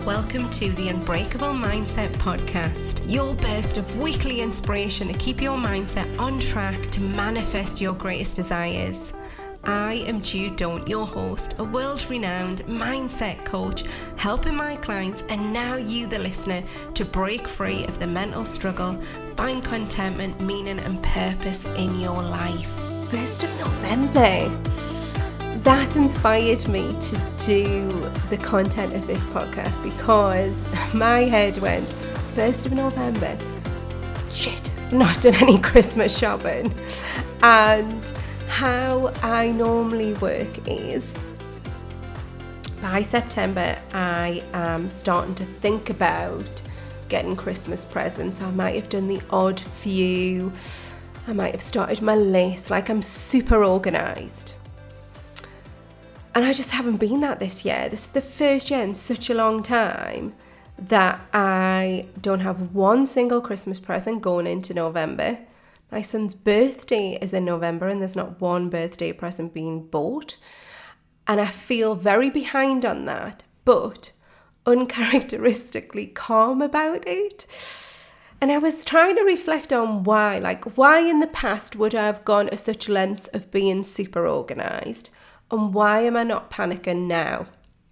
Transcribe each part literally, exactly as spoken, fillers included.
Welcome to the Unbreakable Mindset Podcast, your burst of weekly inspiration to keep your mindset on track to manifest your greatest desires. I am Jude Don't, your host, a world-renowned mindset coach, helping my clients and now you, the listener, to break free of the mental struggle, find contentment, meaning and purpose in your life. first of November. That inspired me to do the content of this podcast because my head went, first of November, shit, I've not done any Christmas shopping. And how I normally work is, by September, I am starting to think about getting Christmas presents. I might have done the odd few. I might have started my list. Like, I'm super organised. And I just haven't been that this year. This is the first year in such a long time that I don't have one single Christmas present going into November. My son's birthday is in November and there's not one birthday present being bought. And I feel very behind on that, but uncharacteristically calm about it. And I was trying to reflect on why. Like, why in the past would I have gone to such lengths of being super organised? And why am I not panicking now?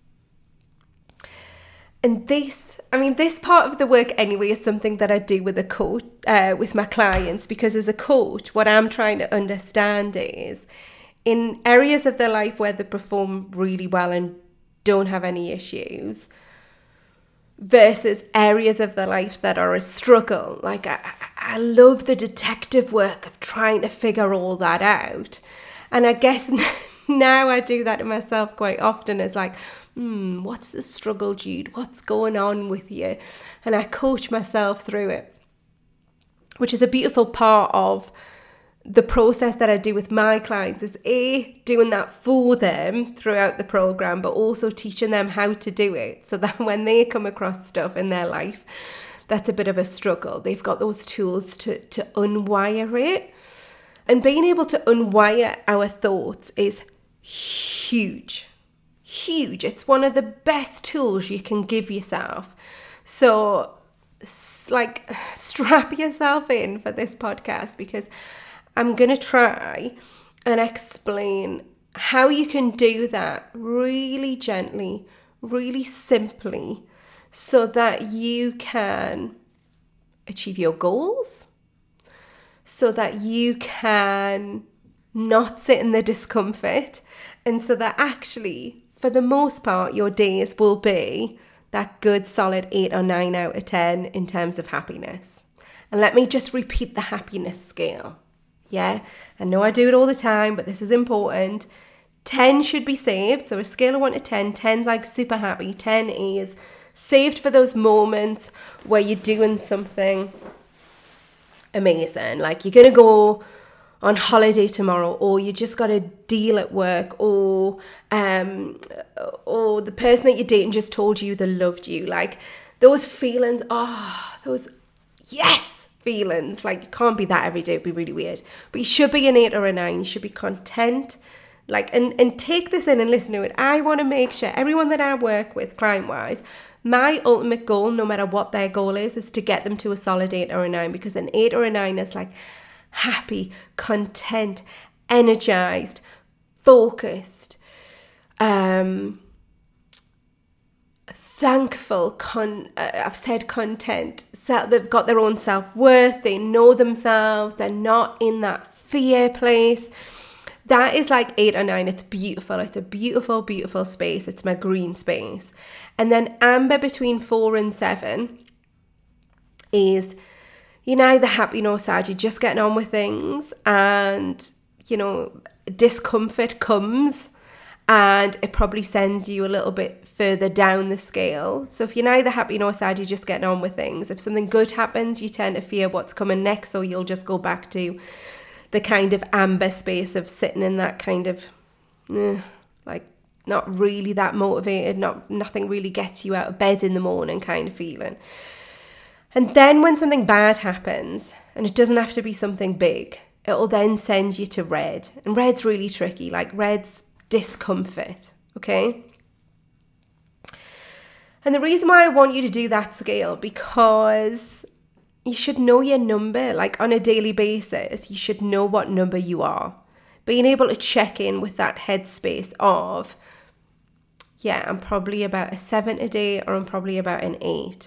And this, I mean, this part of the work anyway is something that I do with a coach, uh, with my clients, because as a coach, what I'm trying to understand is in areas of their life where they perform really well and don't have any issues versus areas of their life that are a struggle. Like, I, I love the detective work of trying to figure all that out. And I guess now I do that to myself quite often. It's like, hmm, what's the struggle, Jude? What's going on with you? And I coach myself through it, which is a beautiful part of the process that I do with my clients, is A, doing that for them throughout the program, but also teaching them how to do it so that when they come across stuff in their life that's a bit of a struggle, they've got those tools to, to unwire it. And being able to unwire our thoughts is huge, huge. It's one of the best tools you can give yourself. So, like, strap yourself in for this podcast because I'm going to try and explain how you can do that really gently, really simply, so that you can achieve your goals, so that you can not sit in the discomfort, and so that actually, for the most part, your days will be that good, solid eight or nine out of ten in terms of happiness. And let me just repeat the happiness scale. Yeah, I know I do it all the time, but this is important. ten should be saved. So a scale of one to ten, ten's like super happy. ten is saved for those moments where you're doing something amazing. Like, you're going to go on holiday tomorrow, or you just got a deal at work, or um, or the person that you're dating just told you they loved you. Like, those feelings, ah, oh, those yes feelings. Like, you can't be that every day. It'd be really weird. But you should be an eight or a nine. You should be content. Like, and, and take this in and listen to it. I want to make sure everyone that I work with, client-wise, my ultimate goal, no matter what their goal is, is to get them to a solid eight or a nine, because an eight or a nine is like happy, content, energized, focused, um, thankful, con- uh, I've said content, so they've got their own self-worth, they know themselves, they're not in that fear place. That is like eight or nine. It's beautiful. It's a beautiful, beautiful space. It's my green space. And then amber between four and seven is, you're neither happy nor sad. You're just getting on with things, and, you know, discomfort comes and it probably sends you a little bit further down the scale. So if you're neither happy nor sad, you're just getting on with things. If something good happens, you tend to fear what's coming next, so you'll just go back to the kind of amber space of sitting in that kind of, eh, like, not really that motivated, not nothing really gets you out of bed in the morning kind of feeling. And then when something bad happens, and it doesn't have to be something big, it'll then send you to red. And red's really tricky. Like, red's discomfort, okay? And the reason why I want you to do that scale, because you should know your number, like on a daily basis, you should know what number you are. Being able to check in with that headspace of, yeah, I'm probably about a seven today, or I'm probably about an eight.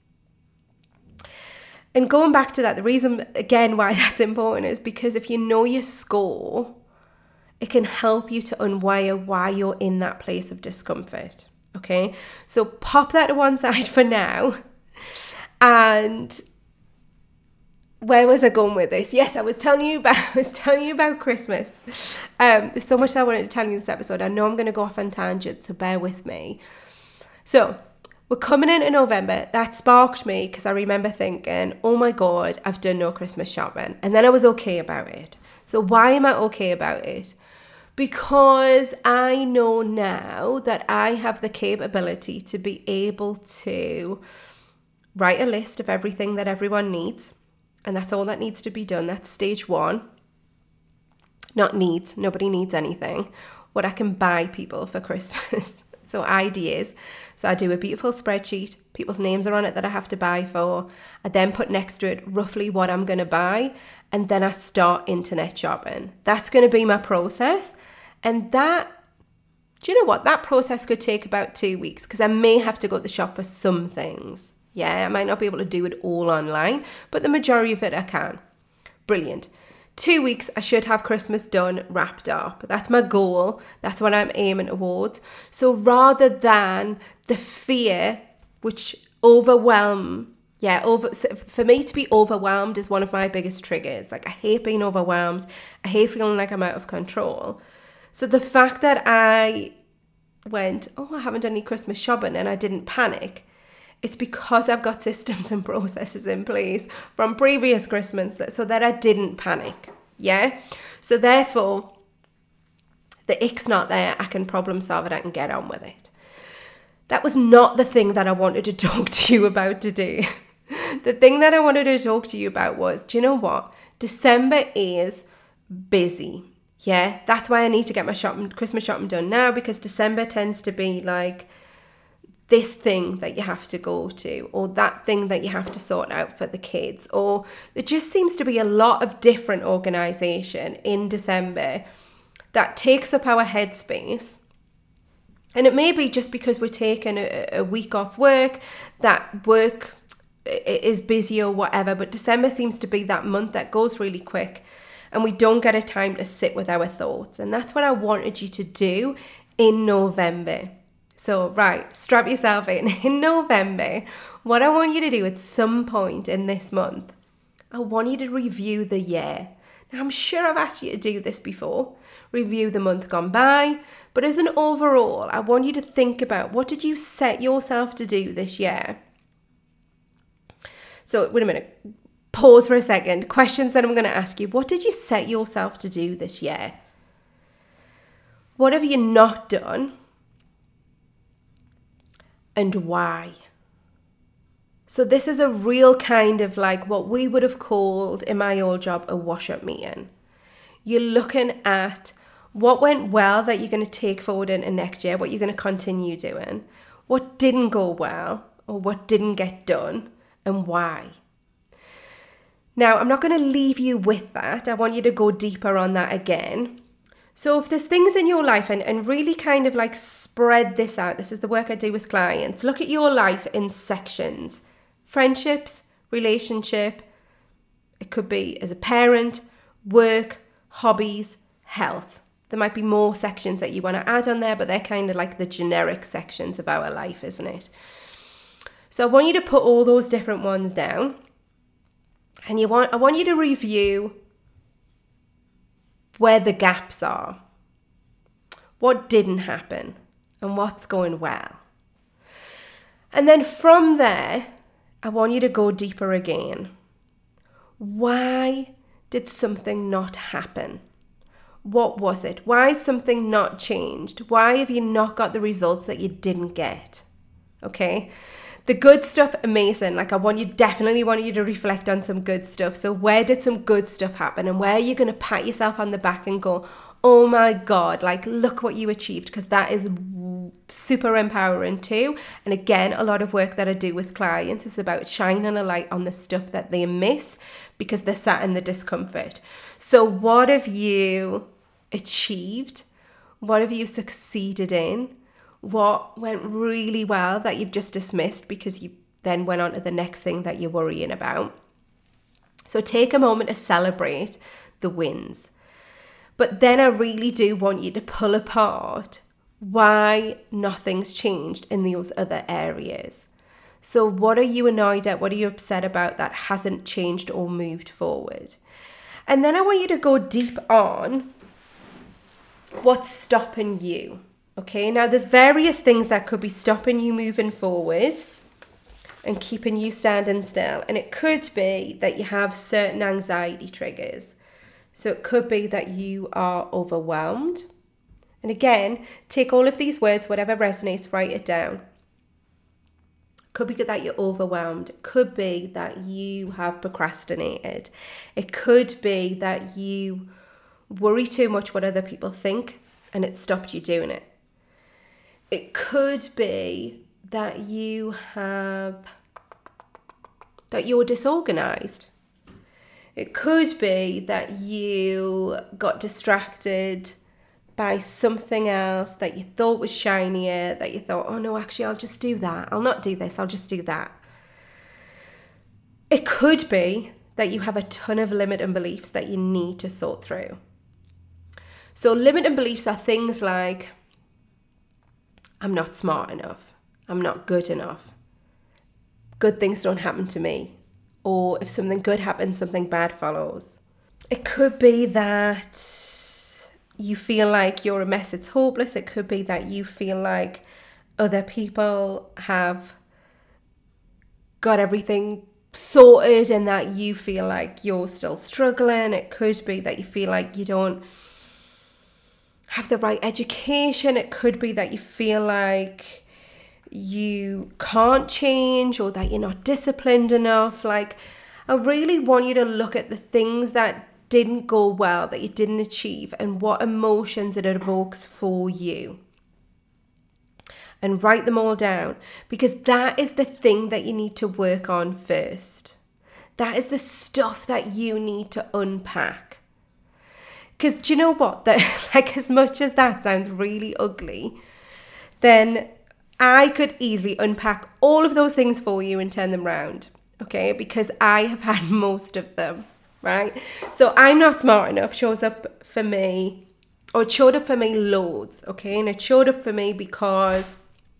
And going back to that, the reason, again, why that's important is because if you know your score, it can help you to unwire why you're in that place of discomfort. Okay, so pop that to one side for now. And where was I going with this? Yes, I was telling you about I was telling you about Christmas. Um, there's so much I wanted to tell you in this episode. I know I'm going to go off on tangents, so bear with me. So we're coming into November. That sparked me because I remember thinking, oh my God, I've done no Christmas shopping. And then I was okay about it. So why am I okay about it? Because I know now that I have the capability to be able to write a list of everything that everyone needs. And that's all that needs to be done. That's stage one. Not needs. Nobody needs anything. What I can buy people for Christmas. So ideas. So I do a beautiful spreadsheet. People's names are on it that I have to buy for. I then put next to it roughly what I'm going to buy. And then I start internet shopping. That's going to be my process. And that, do you know what? That process could take about two weeks because I may have to go to the shop for some things. Yeah, I might not be able to do it all online, but the majority of it I can. Brilliant. Two weeks, I should have Christmas done, wrapped up. That's my goal. That's what I'm aiming towards. So rather than the fear, which overwhelm, yeah, over for me to be overwhelmed is one of my biggest triggers. Like I hate being overwhelmed. I hate feeling like I'm out of control. So the fact that I went, oh, I haven't done any Christmas shopping and I didn't panic, it's because I've got systems and processes in place from previous Christmas that, so that I didn't panic. Yeah. So therefore, the ick's not there. I can problem solve it. I can get on with it. That was not the thing that I wanted to talk to you about today. The thing that I wanted to talk to you about was, do you know what? December is busy. Yeah, that's why I need to get my shopping, Christmas shopping done now, because December tends to be like this thing that you have to go to, or that thing that you have to sort out for the kids, or there just seems to be a lot of different organisation in December that takes up our headspace. And it may be just because we're taking a, a week off work, that work is busy or whatever, but December seems to be that month that goes really quick and we don't get a time to sit with our thoughts. And that's what I wanted you to do in November. So, right, strap yourself in. In November, what I want you to do at some point in this month, I want you to review the year. Now, I'm sure I've asked you to do this before, review the month gone by, but as an overall, I want you to think about what did you set yourself to do this year? So, wait a minute, pause for a second. Questions that I'm going to ask you. What did you set yourself to do this year? What have you not done? And why? So this is a real kind of like what we would have called in my old job a wash-up meeting. You're looking at what went well that you're going to take forward into next year, what you're going to continue doing, what didn't go well or what didn't get done, and why. Now, I'm not going to leave you with that. I want you to go deeper on that again. So if there's things in your life, and, and really kind of like spread this out, this is the work I do with clients, look at your life in sections. Friendships, relationship, it could be as a parent, work, hobbies, health. There might be more sections that you want to add on there, but they're kind of like the generic sections of our life, isn't it? So I want you to put all those different ones down. And you want I want you to review where the gaps are, what didn't happen, and what's going well. And then from there, I want you to go deeper again. Why did something not happen? What was it? Why is something not changed? Why have you not got the results that you didn't get? Okay? The good stuff, amazing. Like I want you, definitely want you to reflect on some good stuff. So where did some good stuff happen? And where are you going to pat yourself on the back and go, oh my God, like look what you achieved? Because that is super empowering too. And again, a lot of work that I do with clients is about shining a light on the stuff that they miss because they're sat in the discomfort. So what have you achieved? What have you succeeded in? What went really well that you've just dismissed because you then went on to the next thing that you're worrying about? So take a moment to celebrate the wins. But then I really do want you to pull apart why nothing's changed in those other areas. So what are you annoyed at? What are you upset about that hasn't changed or moved forward? And then I want you to go deep on what's stopping you. Okay, now there's various things that could be stopping you moving forward and keeping you standing still. And it could be that you have certain anxiety triggers. So it could be that you are overwhelmed. And again, take all of these words, whatever resonates, write it down. Could be that you're overwhelmed. It could be that you have procrastinated. It could be that you worry too much what other people think and it stopped you doing it. It could be that you have, that you're disorganized. It could be that you got distracted by something else that you thought was shinier, that you thought, oh no, actually, I'll just do that. I'll not do this, I'll just do that. It could be that you have a ton of limiting beliefs that you need to sort through. So limiting beliefs are things like, I'm not smart enough. I'm not good enough. Good things don't happen to me. Or if something good happens, something bad follows. It could be that you feel like you're a mess, it's hopeless. It could be that you feel like other people have got everything sorted and that you feel like you're still struggling. It could be that you feel like you don't have the right education. It could be that you feel like you can't change or that you're not disciplined enough. Like, I really want you to look at the things that didn't go well, that you didn't achieve, and what emotions it evokes for you. And write them all down, because that is the thing that you need to work on first. That is the stuff that you need to unpack. Because do you know what? That, like, as much as that sounds really ugly, then I could easily unpack all of those things for you and turn them round, okay? Because I have had most of them, right? So I'm not smart enough shows up for me, or it showed up for me loads, okay? And it showed up for me because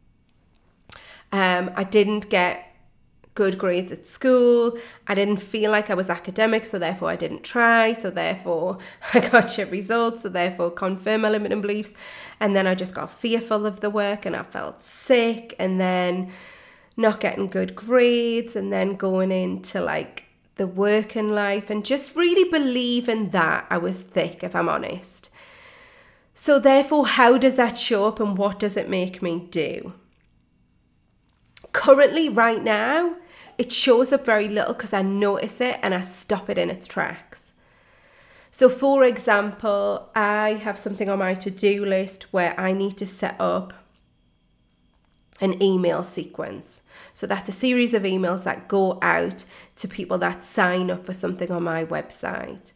um, I didn't get good grades at school. I didn't feel like I was academic, so therefore I didn't try. So therefore I got shit results. So therefore confirm my limiting beliefs. And then I just got fearful of the work and I felt sick, and then not getting good grades, and then going into like the working life and just really believing that I was thick, if I'm honest. So therefore, how does that show up and what does it make me do? Currently, right now, it shows up very little because I notice it and I stop it in its tracks. So for example, I have something on my to-do list where I need to set up an email sequence. So that's a series of emails that go out to people that sign up for something on my website.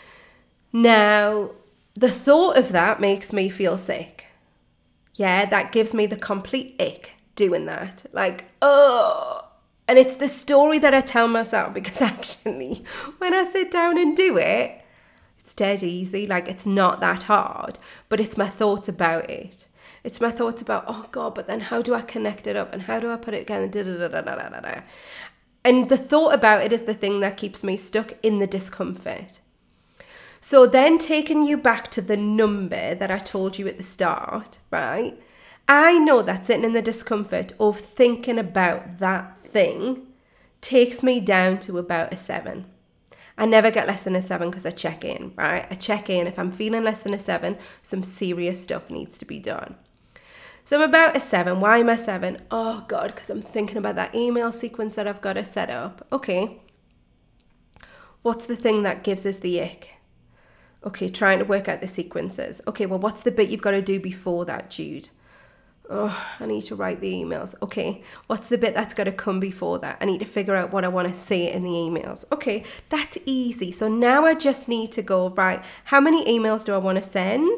Now, the thought of that makes me feel sick. Yeah, that gives me the complete ick doing that. Like, oh, and it's the story that I tell myself, because actually when I sit down and do it, it's dead easy. Like, it's not that hard, but it's my thoughts about it. It's my thoughts about, oh God, but then how do I connect it up and how do I put it together? Da, da, da, da, da, da, da. And the thought about it is the thing that keeps me stuck in the discomfort. So then taking you back to the number that I told you at the start, right? I know that sitting in the discomfort of thinking about that thing takes me down to about a seven. I never get less than a seven because I check in, right? I check in. If I'm feeling less than a seven, some serious stuff needs to be done. So I'm about a seven. Why am I seven? Oh God, because I'm thinking about that email sequence that I've got to set up. Okay. What's the thing that gives us the ick? Okay, trying to work out the sequences. Okay, well, what's the bit you've got to do before that, Jude? Oh, I need to write the emails. Okay, what's the bit that's got to come before that? I need to figure out what I want to say in the emails. Okay, that's easy. So now I just need to go, right, how many emails do I want to send?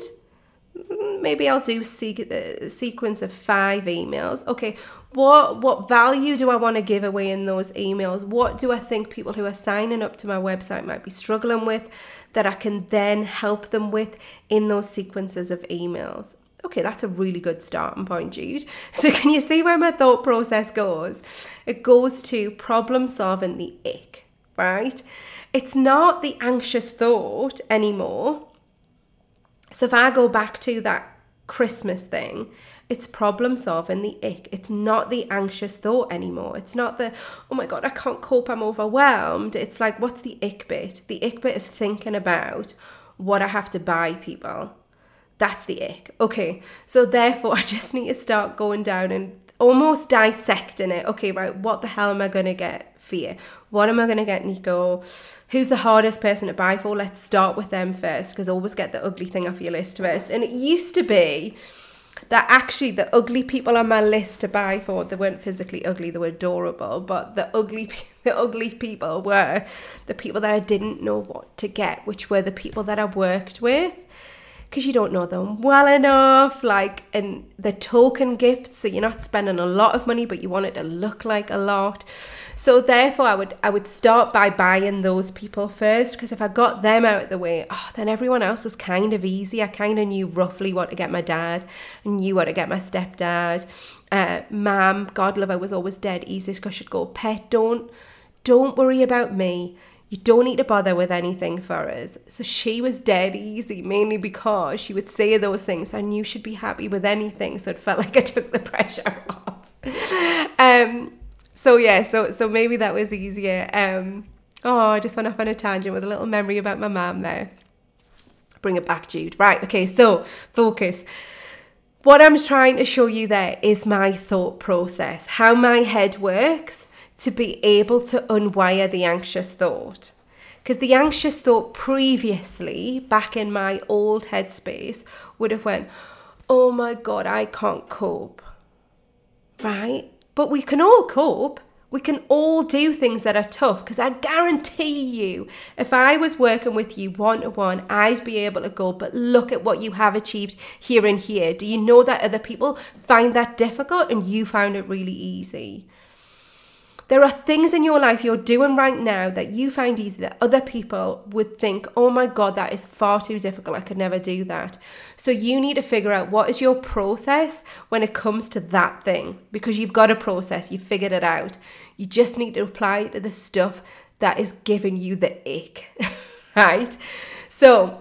Maybe I'll do a sequence of five emails. Okay, what what value do I want to give away in those emails? What do I think people who are signing up to my website might be struggling with that I can then help them with in those sequences of emails? Okay, that's a really good starting point, Jude. So can you see where my thought process goes? It goes to problem solving the ick, right? It's not the anxious thought anymore. So if I go back to that Christmas thing, it's problem solving the ick. It's not the anxious thought anymore. It's not the, oh my God, I can't cope, I'm overwhelmed. It's like, what's the ick bit? The ick bit is thinking about what I have to buy people. That's the ick. Okay, so therefore I just need to start going down and almost dissecting it. Okay, right, what the hell am I going to get for you? What am I going to get, Nico? Who's the hardest person to buy for? Let's start with them first, because always get the ugly thing off your list first. And it used to be that actually the ugly people on my list to buy for, they weren't physically ugly, they were adorable, but the ugly the ugly people were the people that I didn't know what to get, which were the people that I worked with. Because you don't know them well enough, like, and the token gifts, so you're not spending a lot of money, but you want it to look like a lot. So therefore, I would I would start by buying those people first, because if I got them out of the way, oh, then everyone else was kind of easy. I kind of knew roughly what to get my dad, I knew what to get my stepdad. Uh, Mum, God love her, was always dead easy, because she'd go, Pet, don't, don't worry about me. You don't need to bother with anything for us. So she was dead easy, mainly because she would say those things. So I knew she'd be happy with anything. So it felt like I took the pressure off. um, so yeah, so so maybe that was easier. Um, oh, I just went off on a tangent with a little memory about my mum there. Bring it back, Jude. Right, okay, so focus. What I'm trying to show you there is my thought process, how my head works, to be able to unwire the anxious thought. Because the anxious thought previously, back in my old headspace, would have went, oh my God, I can't cope. Right? But we can all cope. We can all do things that are tough, because I guarantee you, if I was working with you one-to-one, I'd be able to go, but look at what you have achieved here and here. Do you know that other people find that difficult and you found it really easy? There are things in your life you're doing right now that you find easy that other people would think, oh my God, that is far too difficult. I could never do that. So you need to figure out what is your process when it comes to that thing, because you've got a process, you've figured it out. You just need to apply it to the stuff that is giving you the ick, right? So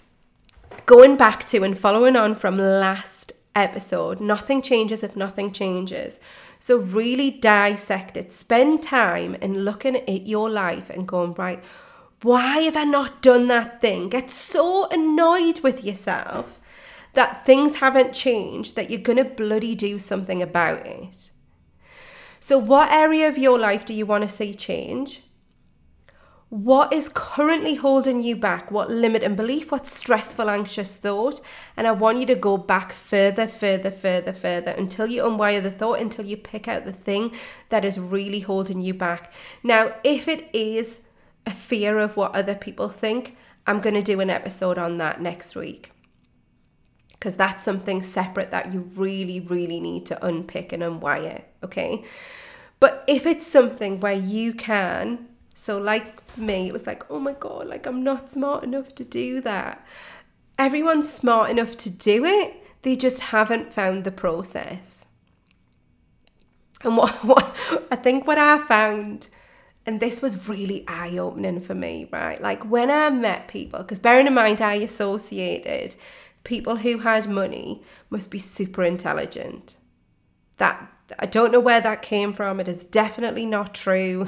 going back to and following on from last episode, nothing changes if nothing changes. So really dissect it. Spend time in looking at your life and going, right, why have I not done that thing? Get so annoyed with yourself that things haven't changed that you're going to bloody do something about it. So what area of your life do you want to see change? What is currently holding you back? What limiting belief? What stressful, anxious thought? And I want you to go back further, further, further, further until you unwire the thought, until you pick out the thing that is really holding you back. Now, if it is a fear of what other people think, I'm going to do an episode on that next week, because that's something separate that you really, really need to unpick and unwire, okay? But if it's something where you can... So like for me, it was like, oh my God, like I'm not smart enough to do that. Everyone's smart enough to do it. They just haven't found the process. And what, what I think what I found, and this was really eye-opening for me, right? Like when I met people, because bearing in mind I associated people who had money must be super intelligent. That I don't know where that came from. It is definitely not true.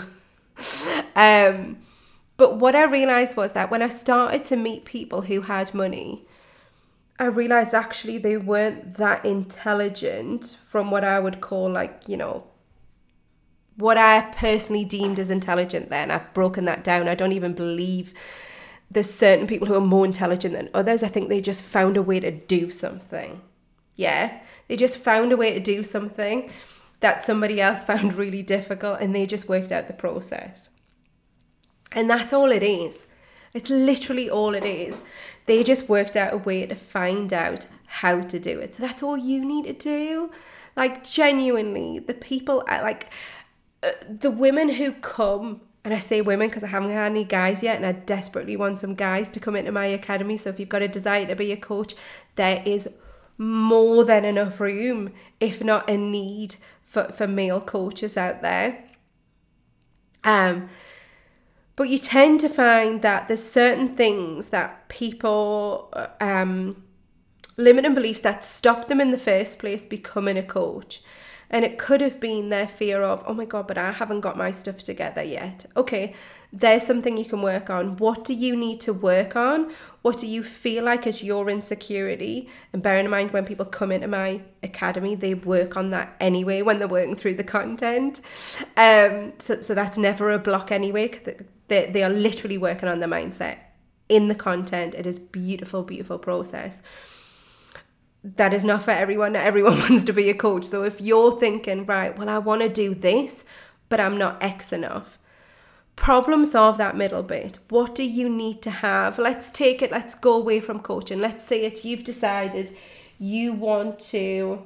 Um, but what I realized was that when I started to meet people who had money, I realized actually they weren't that intelligent from what I would call, like, you know, what I personally deemed as intelligent then. I've broken that down. I don't even believe there's certain people who are more intelligent than others. I think they just found a way to do something. Yeah, they just found a way to do something that somebody else found really difficult, and they just worked out the process. And that's all it is. It's literally all it is. They just worked out a way to find out how to do it. So that's all you need to do. Like, genuinely, the people, like, uh, the women who come, and I say women because I haven't had any guys yet, and I desperately want some guys to come into my academy. So if you've got a desire to be a coach, there is more than enough room, if not a need, for, for male coaches out there. Um, but you tend to find that there's certain things that people, um, limiting beliefs that stop them in the first place becoming a coach. And it could have been their fear of, oh my God, but I haven't got my stuff together yet. Okay, there's something you can work on. What do you need to work on? What do you feel like is your insecurity? And bearing in mind, when people come into my academy, they work on that anyway when they're working through the content. Um, so, so that's never a block anyway. They, they are literally working on their mindset in the content. It is beautiful, beautiful process. That is not for everyone. Not everyone wants to be a coach. So if you're thinking, right, well, I want to do this, but I'm not X enough, problem solve that middle bit. What do you need to have? Let's take it, let's go away from coaching. Let's say it, you've decided you want to,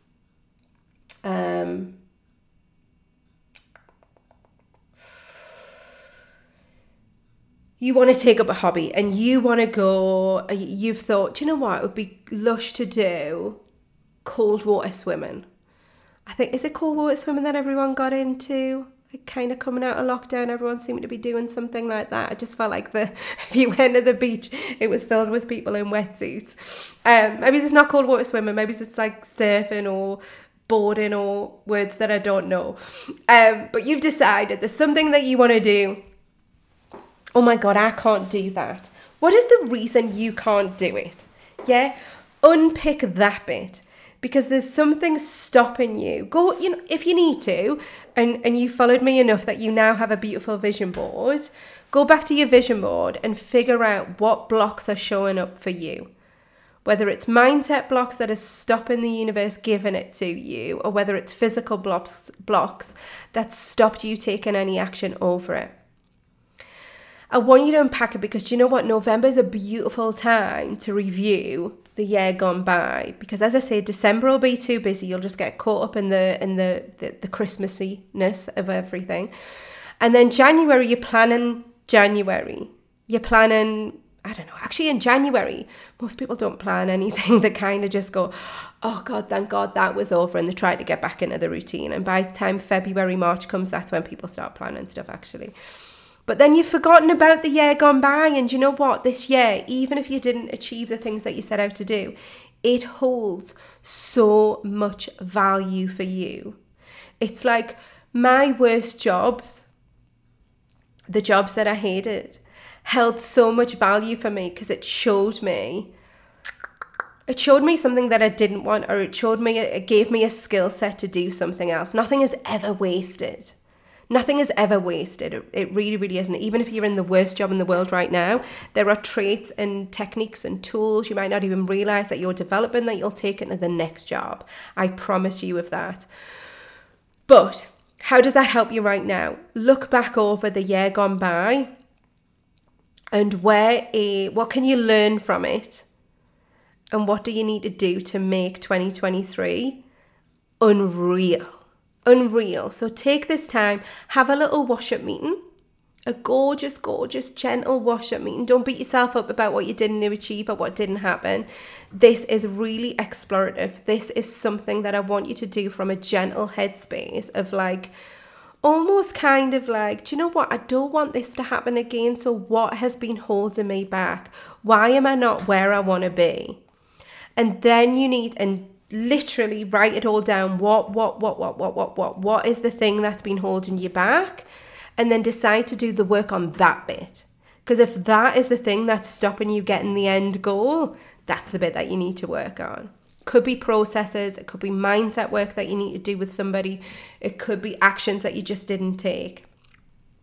um, you want to take up a hobby and you want to go, you've thought, do you know what, it would be lush to do cold water swimming. I think, is it cold water swimming that everyone got into? Like, kind of coming out of lockdown, everyone seemed to be doing something like that. I just felt like the if you went to the beach, it was filled with people in wetsuits. Um, maybe it's not cold water swimming, maybe it's like surfing or boarding or words that I don't know. Um, but you've decided there's something that you want to do. Oh my God, I can't do that. What is the reason you can't do it? Yeah, unpick that bit, because there's something stopping you. Go, you know, if you need to, and, and you followed me enough that you now have a beautiful vision board, go back to your vision board and figure out what blocks are showing up for you. Whether it's mindset blocks that are stopping the universe giving it to you, or whether it's physical blocks, blocks that stopped you taking any action over it. I want you to unpack it, because do you know what? November is a beautiful time to review the year gone by, because as I say, December will be too busy. You'll just get caught up in the in the the, the Christmassy-ness of everything. And then January, you're planning January. You're planning, I don't know, actually in January, most people don't plan anything. They kind of just go, oh God, thank God that was over, and they try to get back into the routine. And by the time February, March comes, that's when people start planning stuff actually. But then you've forgotten about the year gone by, and you know what? This year, even if you didn't achieve the things that you set out to do, it holds so much value for you. It's like my worst jobs, the jobs that I hated, held so much value for me, because it showed me, it showed me something that I didn't want, or it showed me, it gave me a skill set to do something else. Nothing is ever wasted. Nothing is ever wasted. It really, really isn't. Even if you're in the worst job in the world right now, there are traits and techniques and tools you might not even realize that you're developing that you'll take into the next job. I promise you of that. But how does that help you right now? Look back over the year gone by, and where a, what can you learn from it? And what do you need to do to make twenty twenty-three unreal? Unreal. So take this time, have a little wash-up meeting, a gorgeous, gorgeous, gentle wash-up meeting. Don't beat yourself up about what you didn't achieve or what didn't happen. This is really explorative. This is something that I want you to do from a gentle headspace of like, almost kind of like, do you know what? I don't want this to happen again. So what has been holding me back? Why am I not where I want to be? And then you need, and literally write it all down. What, what, what, what, what, what, what, what is the thing that's been holding you back? And then decide to do the work on that bit. Because if that is the thing that's stopping you getting the end goal, that's the bit that you need to work on. Could be processes, it could be mindset work that you need to do with somebody, it could be actions that you just didn't take.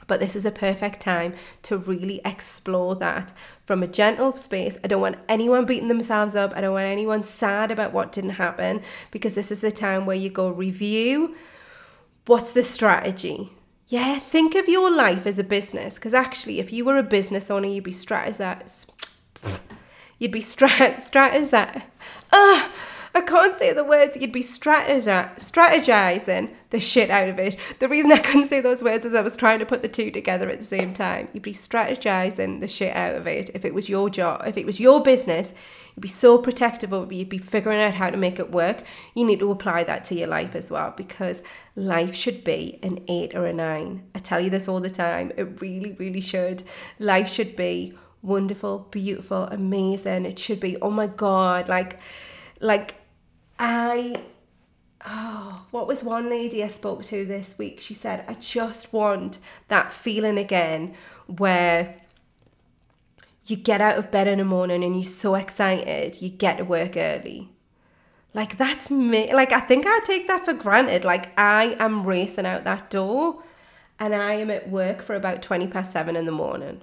But this is a perfect time to really explore that from a gentle space. I don't want anyone beating themselves up. I don't want anyone sad about what didn't happen, because this is the time where you go review. What's the strategy? Yeah, think of your life as a business, because actually if you were a business owner, you'd be strategizing. You'd be strat strategizing. Ah, I can't say the words. You'd be strategi strategizing the shit out of it. The reason I couldn't say those words is I was trying to put the two together at the same time. You'd be strategizing the shit out of it. If it was your job, if it was your business, you'd be so protective of it. You'd be figuring out how to make it work. You need to apply that to your life as well, because life should be an eight or a nine. I tell you this all the time. It really, really should. Life should be wonderful, beautiful, amazing. It should be, oh my God, like, like, I, oh, what was one lady I spoke to this week? She said, I just want that feeling again where you get out of bed in the morning and you're so excited, you get to work early. Like, that's me. Like, I think I take that for granted. Like, I am racing out that door and I am at work for about twenty past seven in the morning.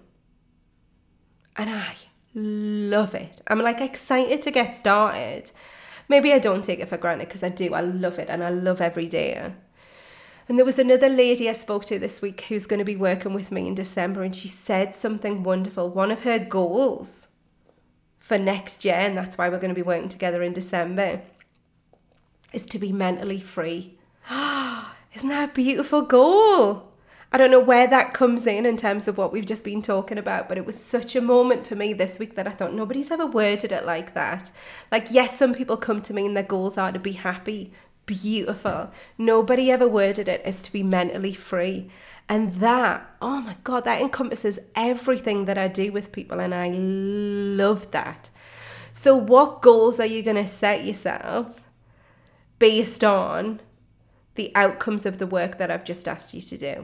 And I love it. I'm like excited to get started. Maybe I don't take it for granted, because I do. I love it, and I love every day. And there was another lady I spoke to this week who's going to be working with me in December, and she said something wonderful. One of her goals for next year, and that's why we're going to be working together in December, is to be mentally free. Isn't that a beautiful goal? I don't know where that comes in in terms of what we've just been talking about, but it was such a moment for me this week that I thought nobody's ever worded it like that. Like, yes, some people come to me and their goals are to be happy. Beautiful. Nobody ever worded it as to be mentally free. And that, oh my God, that encompasses everything that I do with people, and I love that. So what goals are you going to set yourself based on the outcomes of the work that I've just asked you to do?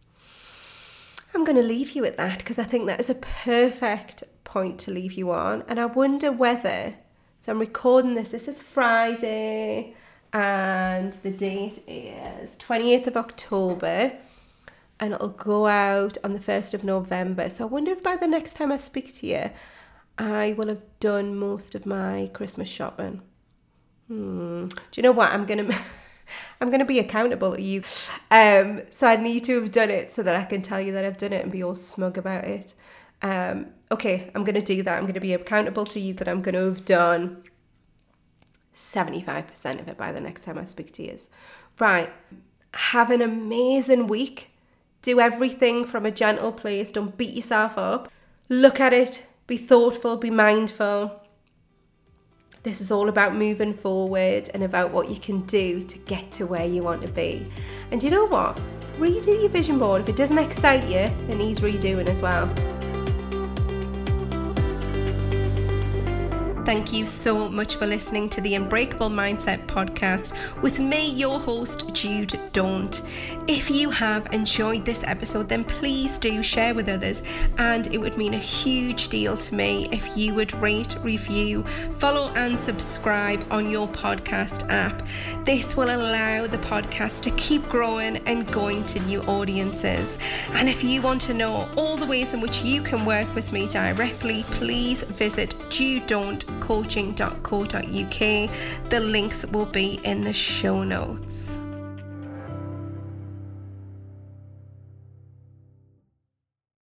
I'm going to leave you at that, because I think that is a perfect point to leave you on. And I wonder whether, so I'm recording this, this is Friday, and the date is twenty-eighth of October, and it'll go out on the first of November. So I wonder if by the next time I speak to you, I will have done most of my Christmas shopping. Hmm. Do you know what? I'm going to... I'm going to be accountable to you. Um, so I need to have done it so that I can tell you that I've done it and be all smug about it. Um, okay, I'm going to do that. I'm going to be accountable to you that I'm going to have done seventy-five percent of it by the next time I speak to you. Right. Have an amazing week. Do everything from a gentle place. Don't beat yourself up. Look at it. Be thoughtful. Be mindful. This is all about moving forward and about what you can do to get to where you want to be. And you know what? Redo your vision board. If it doesn't excite you, it needs redoing as well. Thank you so much for listening to the Unbreakable Mindset podcast with me, your host, Jude Daunt. If you have enjoyed this episode, then please do share with others, and it would mean a huge deal to me if you would rate, review, follow and subscribe on your podcast app. This will allow the podcast to keep growing and going to new audiences. And if you want to know all the ways in which you can work with me directly, please visit jude daunt coaching dot co dot uk. The links will be in the show notes.